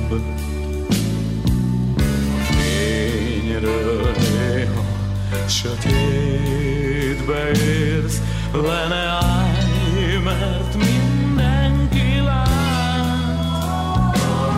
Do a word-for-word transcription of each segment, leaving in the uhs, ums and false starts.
Fényről néha sötétbe érsz, le ne állj, mert mindenki lát.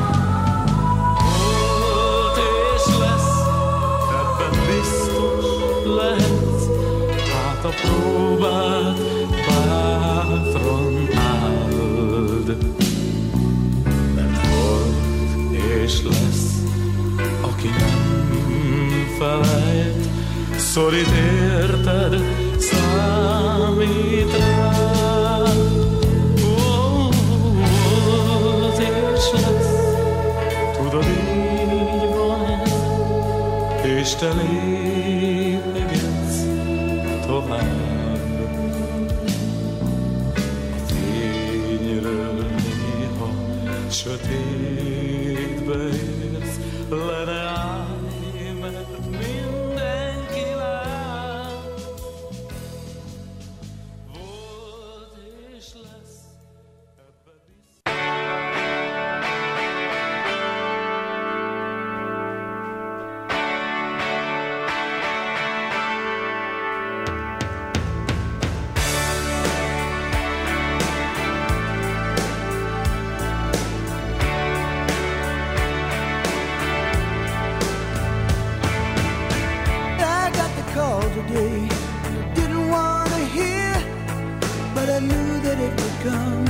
Volt és lesz, ebben biztos lehetsz, hát a próbát bátran áld. Mert volt és lesz, aki nem felejt, szorít érted, számít rá. Volt és lesz, tudod, így van ez, és te lépegetsz tovább. A fényről néha sötétbe érsz, le ne állj, mert mindenki lát. Volt és lesz, ebbe biztos. Today, didn't want to hear, but I knew that it would come.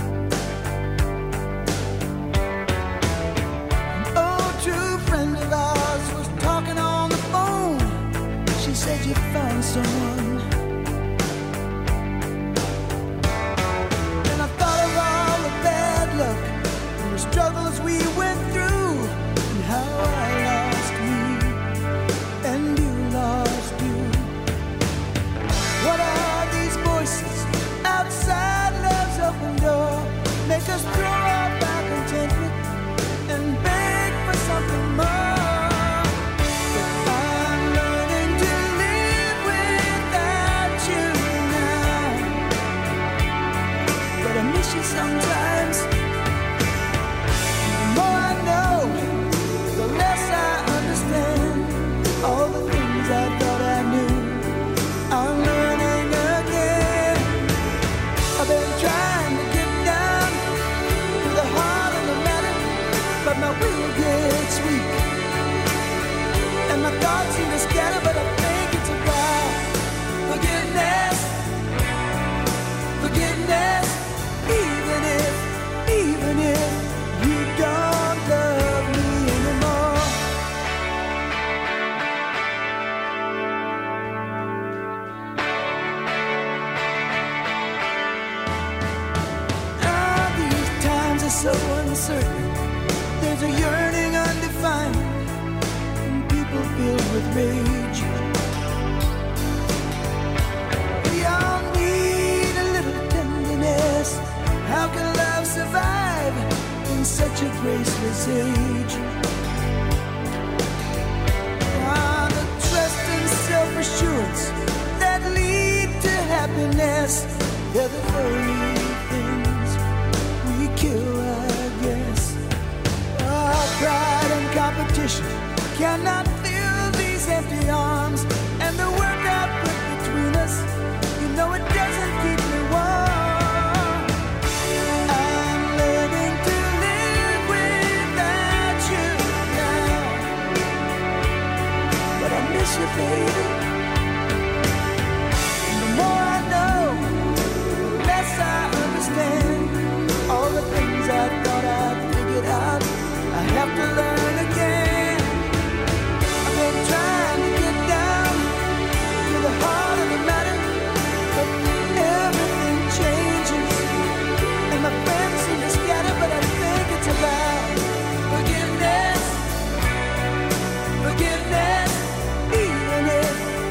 An old true friend of ours was talking on the phone. She said you found someone. And I thought of all the bad luck and the struggles we went through, and how I lost me and you lost you. What are these voices outside love's open door? Make us throw up our contentment and beg for something more. But I'm learning to live without you now. But I miss you sometimes. The more I know, the less I understand all the things I thought I knew. I'm learning again. I've been trying to get down to the heart of the matter, but my will gets weak, and my thoughts seem to scatter, but I think it's a while. Forgiveness, forgiveness, even if, even if you don't love me anymore. So uncertain, there's a yearning undefined, and people filled with rage. We all need a little tenderness. How can love survive in such a graceless age? Ah, the trust and self-assurance that lead to happiness, they're the very things we kill, I guess. Our pride and competition cannot fill these empty arms, and the work I put between us, you know it doesn't keep me warm. I'm learning to live without you now, but I miss you, baby. And the more I know, the less I understand all the things I thought I'd figured out. I have to learn again. I've been trying to get down to the heart of the matter, but everything changes, and my friends seem to scatter, but I think it's about forgiveness, forgiveness, even if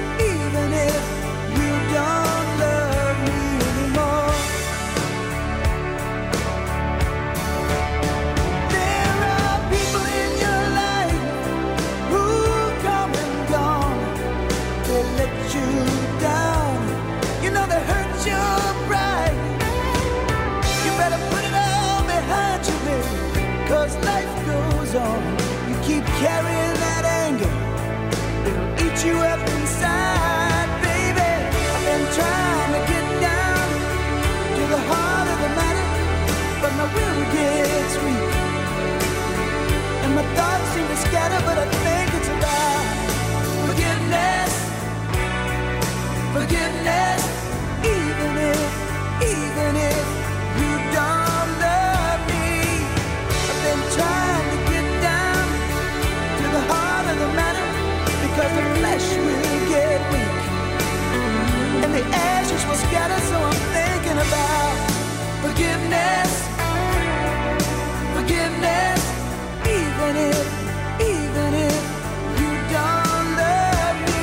goes on. You keep carrying that anger, it'll eat you up inside, baby. I've been trying to get down to the heart of the matter, but my will gets weak, and my thoughts seem to scatter, but I think it's about forgiveness, forgiveness, even if, even if you don't love me. I've been trying to get down to the heart of the matter, because the flesh will get weak, and the ashes will scatter, so I'm thinking about forgiveness, forgiveness, even if, even if you don't love me.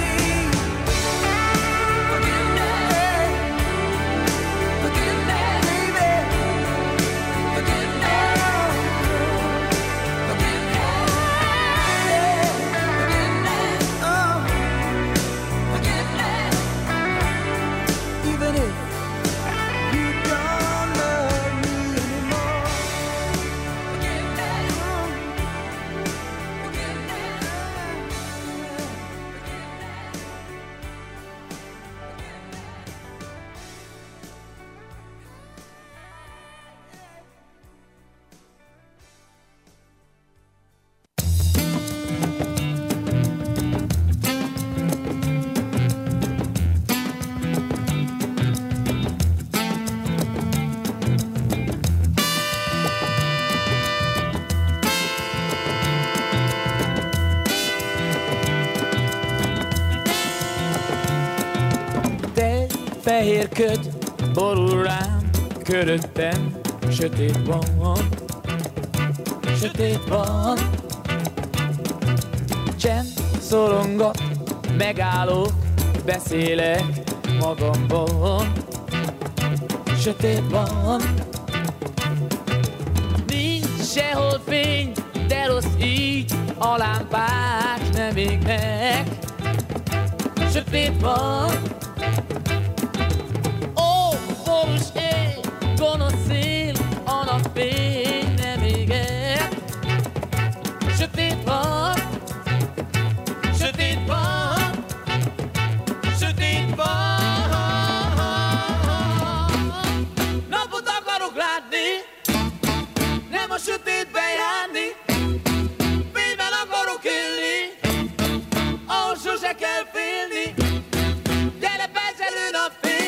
Forgiveness, forgiveness, baby, forgiveness, forgiveness, forgiveness, oh, forgiveness, even if you don't love me anymore. Forgiveness, oh, forgiveness, Fehér köd borul rám, köröttem sötét van, sötét van. Csend szorongat, megállok, beszélek magamban, sötét van. Nincs sehol fény, de rossz így, a lámpák nem égnek, sötét van. Borús ég, gonosz szél, a napfény nem éget. Sötét van, sötét van, sötét van. Napot akarok látni, nem a sötétbe járni. Fényben akarok élni, ahol sose kell félni. Gyere, percelő napfény,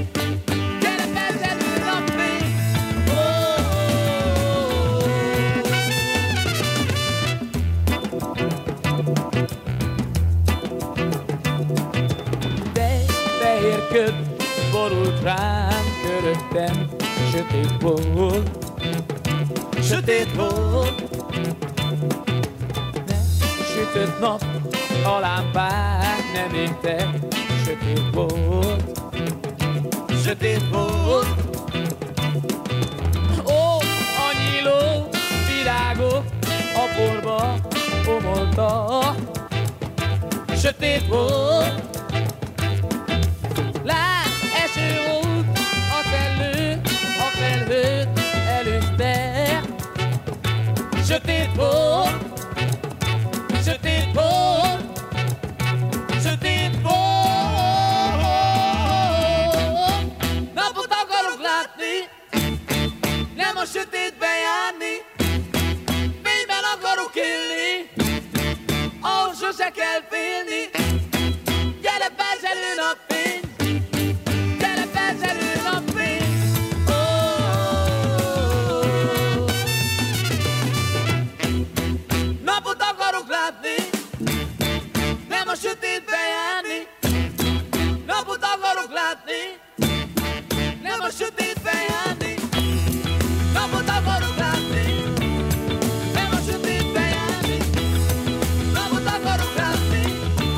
köd borult rám, köröttem sötét volt, sötét volt. Nem sütött nap, a lámpák nem égtek, sötét volt, sötét volt. Ó, a nyíló virágok a porba omolta, sötét volt. Lát, eső volt, a szellő, a felhőt előzte. Sötét volt, sötét volt, sötét volt. Napot akarok látni, nem a sötétbe járni. Fényben akarok élni, ahol sose kell félni. Gyere, percelő napfény, gyere, percelő napfény. Oh, napot akarok látni, nem a sötétbe járni. Napot akarok látni, nem a sötétbe járni. Napot akarok látni, nem a sötétbe járni. Napot akarok látni,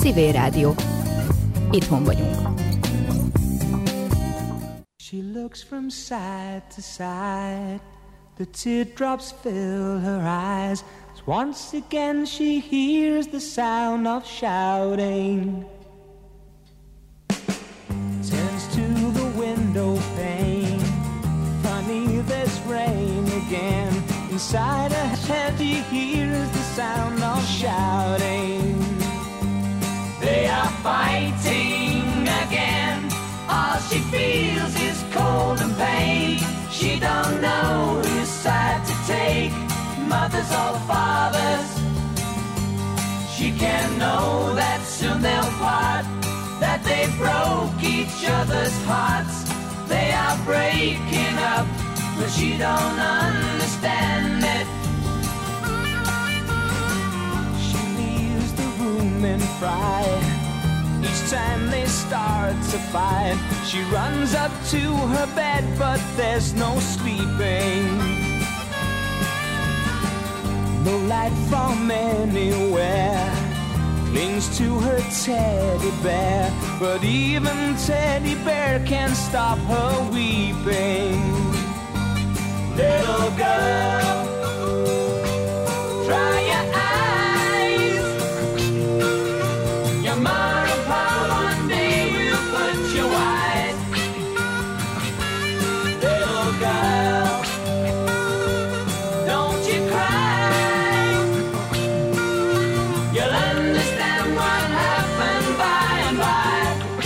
Civil Rádió. Itthon vagyunk. She looks from side to side, the teardrops fill her eyes, as once again she hears the sound of shouting. Turns to the window pane, funny there's rain again. Inside her head she hears the sound of shouting. They are fighting again. All she feels is cold and pain. She don't know whose side to take, mothers or fathers. She can't know that soon they'll part, that they broke each other's hearts. They are breaking up, but she don't understand it. She leaves the room in fright. Each time they start to fight, she runs up to her bed, but there's no sleeping. No light from anywhere clings to her teddy bear, but even teddy bear can't stop her weeping. Little girl, dry your eyes. Your mom one day will put you wise. Little girl, don't you cry. You'll understand what happened by and by.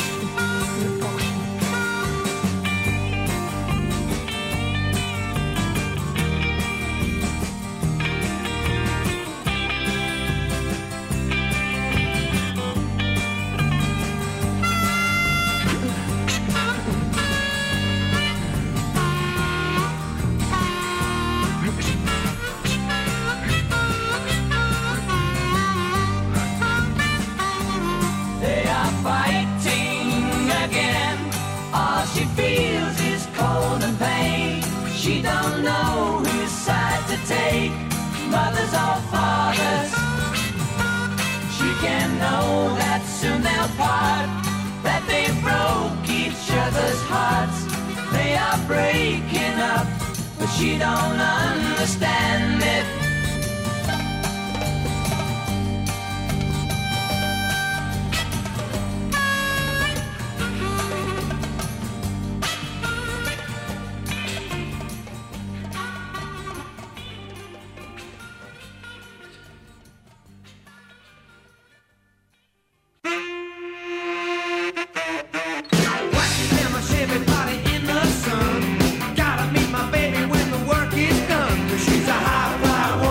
She feels is cold and pain. She don't know whose side to take, mothers or fathers. She can know that soon they'll part, that they broke each other's hearts. They are breaking up, but she don't understand it. Gotta meet my baby when the work is done. She's a high-fly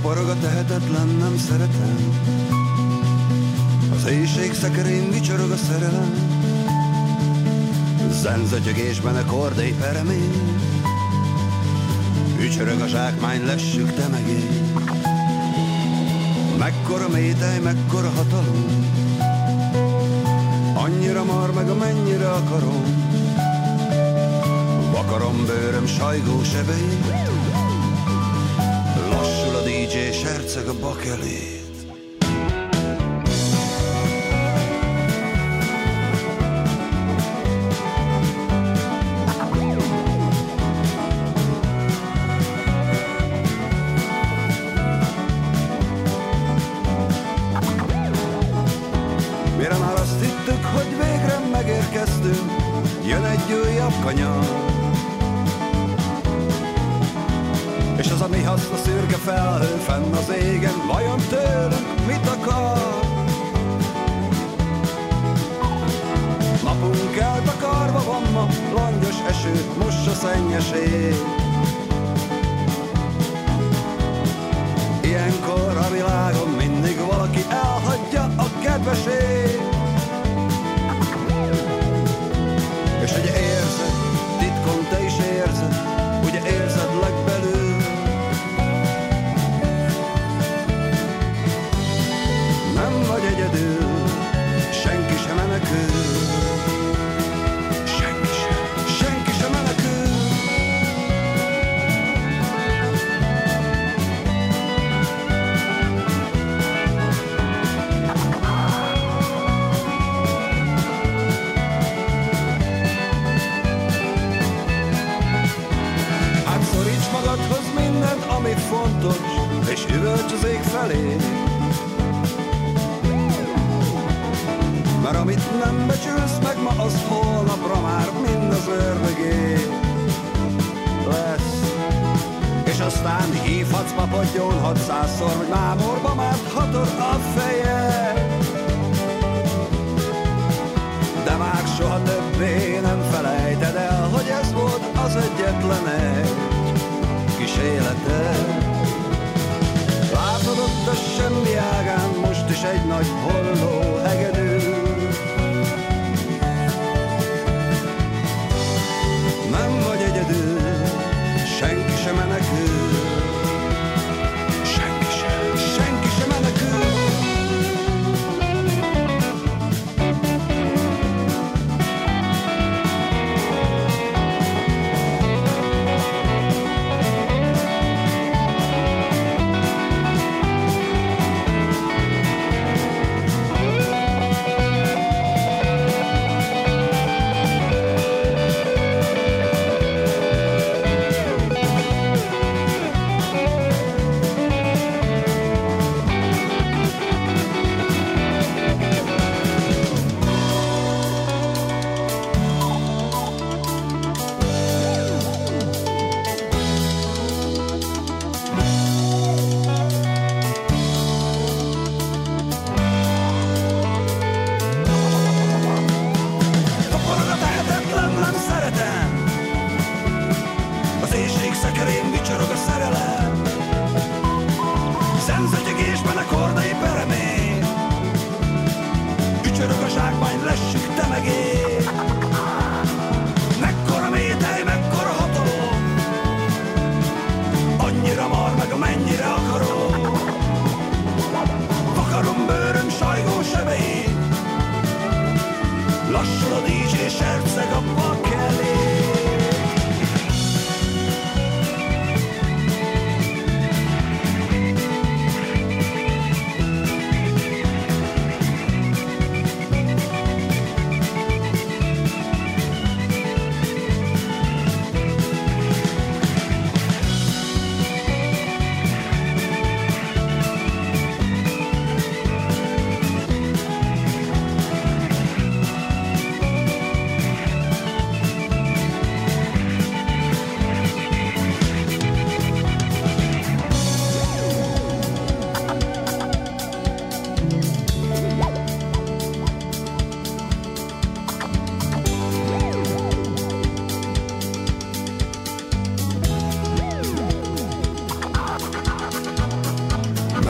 Toporog a tehetetlen, nem szeretem. Az éjség szekerén vicsorog a szerelem. Zenzötyögésben a kordély peremény. Ücsörög a zsákmány, lessük te meg én. Mekkora métej, mekkora hatalom. Annyira mar meg, amennyire akarom. Vakarom bőröm sajgó sebeit. Lassul a dé dzsé, serceg a bakelét. Mire már azt hittük, hogy végre megérkeztünk, jön egy újabb kanyar. És az a mi haszna szürke felhő fenn az égen, vajon tőlünk mit akar? Napunk eltakarva van ma, langyos eső, mossa szennyes ég. Ilyenkor a világon mindig valaki elhagyja a kedvesét. És ugye érzed, titkon te is érzed, ugye érzed legbelül. Nem vagy egyedül, senki sem menekül. Senki sem, senki sem menekül. Hát szoríts magadhoz mindent, ami fontos, és üvölts az ég felé. Mert amit nem becsülsz meg ma, az holnapra már mind az ördögé lesz. És aztán hívhatsz papot, gyónhatsz százszor, hogy mámorba máthatod a feje. De már soha többé nem felejted el, hogy ez volt az egyetlen egy kis életed. Látod ott a semmi ágán most is egy nagy holló hegedű. Nem vagy egyedül, senki sem menekül. Senki sem, senki sem menekül.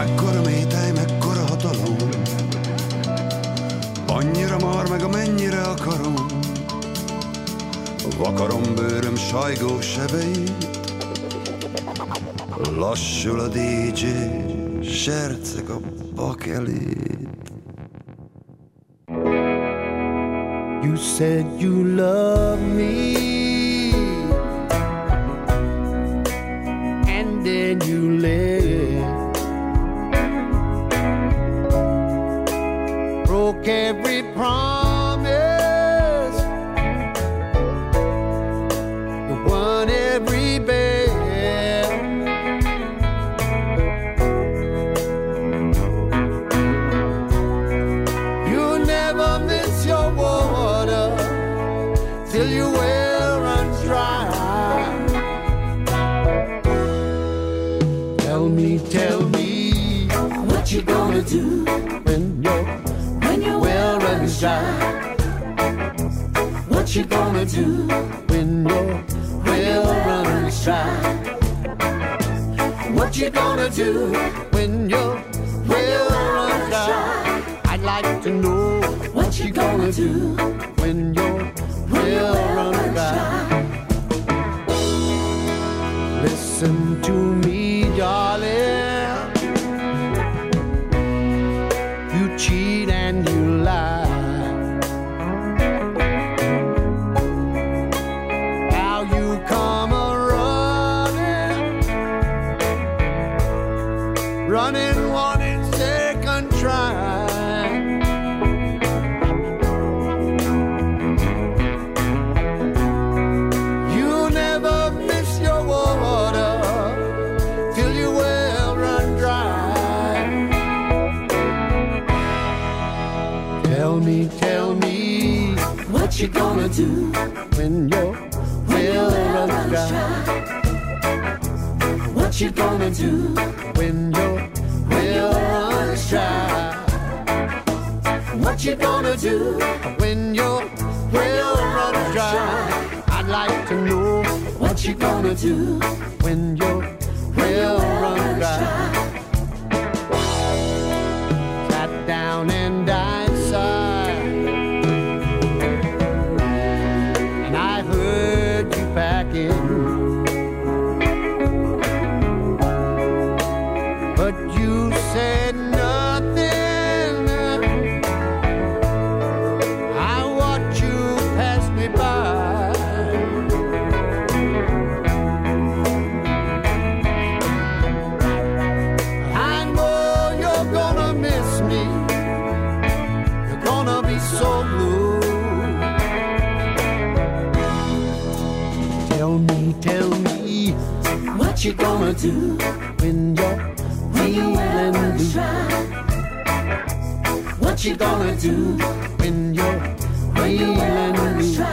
Mekkora métej, mekkora hatalom, annyira mar meg amennyire akarom. Vakarom bőröm sajgó sebeit, lassul a dé dzsé, serceg a bakelét. You said you love me, and then you left. Broke every promise, you won every bet. You never miss your water till your well runs dry. Tell me, tell me, what you gonna do when your when your well runs dry? What you gonna do when your well runs dry? What you gonna do when your well runs dry? I'd like to know what you gonna do when your well runs dry. Listen to me, darling. You cheat and you lie. How you come a running, running, wanting second try. You never miss your water till your well run dry. Tell me, tell me, what you gonna do when your well runs dry? What you gonna do when your well runs dry? What you gonna do when your well runs dry? I'd like to know what you gonna do when your well runs dry. Sat down and I sighed, and I heard you packing, but you said nothing. I watched you pass me by. I know you're gonna miss me. You're gonna be so blue. Tell me, tell me, what you gonna do when you're feeling blue? What you gonna do when you're feeling blue?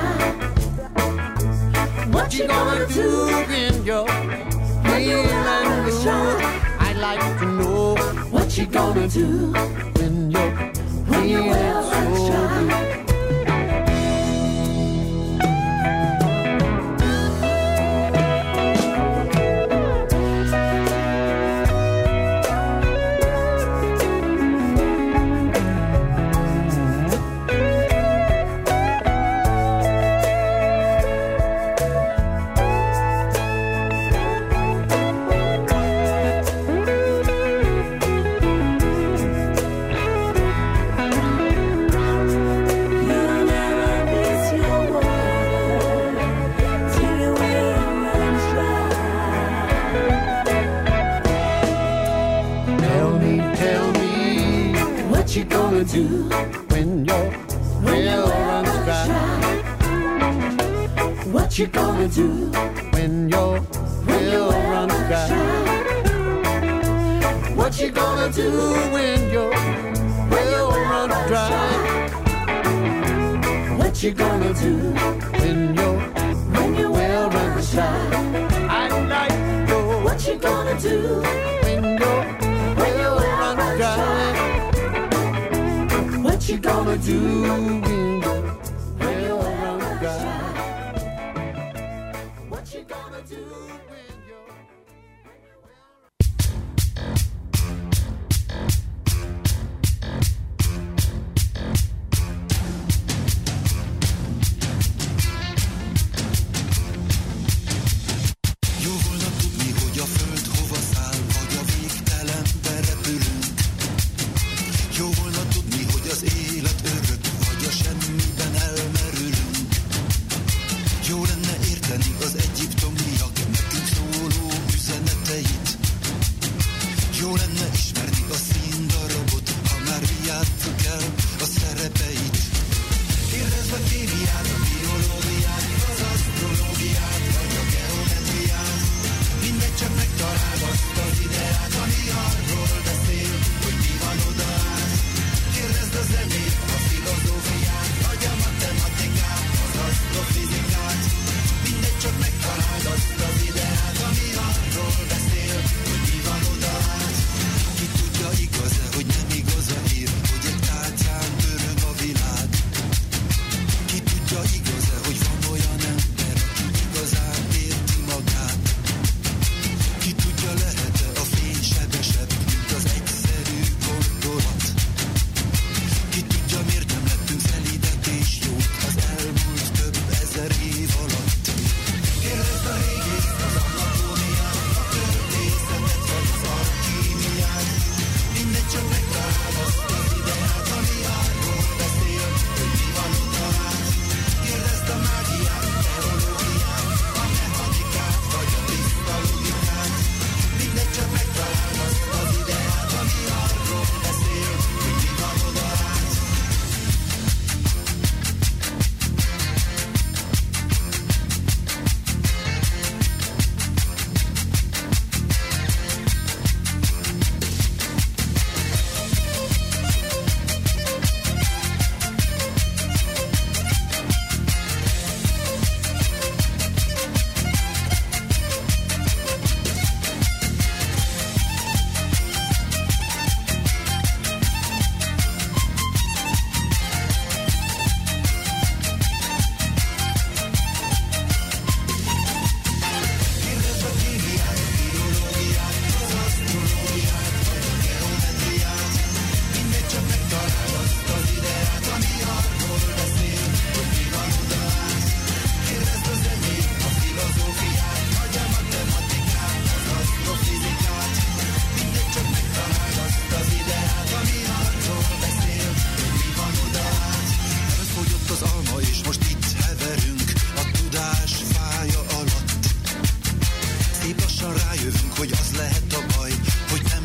What you gonna do when you're feeling blue? I'd like to know what you gonna do when you're feeling so blue. What you gonna do when your well runs dry? What you gonna do when your well runs dry? What you gonna do when your well runs dry? What you gonna do when your when your well runs dry? I'd like to know what you gonna do when your well runs dry. What you gonna do when your well runs dry? What you gonna do when your megtaláld azt az ideát, ami arról beszél, hogy mi van odaát. Kérdezd a zenét, a filozófiát, vagy a matematikát, az asztrofizikát. Mindegy, csak megtaláld azt az ideát, ami arról beszél, hogy mi van odaát. Ki tudja, igaz-e, hogy nem igaz a hír, hogy egy tálcán öröm a világ. Ki tudja, igaz-e, hogy van olyan ember, aki igazán érti magát. Ki tudja, lehet-e a fény sebesebb, mint az egyszerű gondolat. Ki tudja, miért nem lettünk szelídek és jók az elmúlt több ezer év alatt. Kérdezd a régészt, az anatómiát, a történetet vagy az alkímiát. Mindegy, csak megtaláld azt az ideát, ami arról beszél, hogy mi van odaát. Kérdezd a mágiát, teológiát, a mechanikát vagy a tiszta logikát. Mindegy, csak megtaláld azt az ideát, ami arról beszél, hogy mi van odaát. Hogy az lehet a baj, hogy nem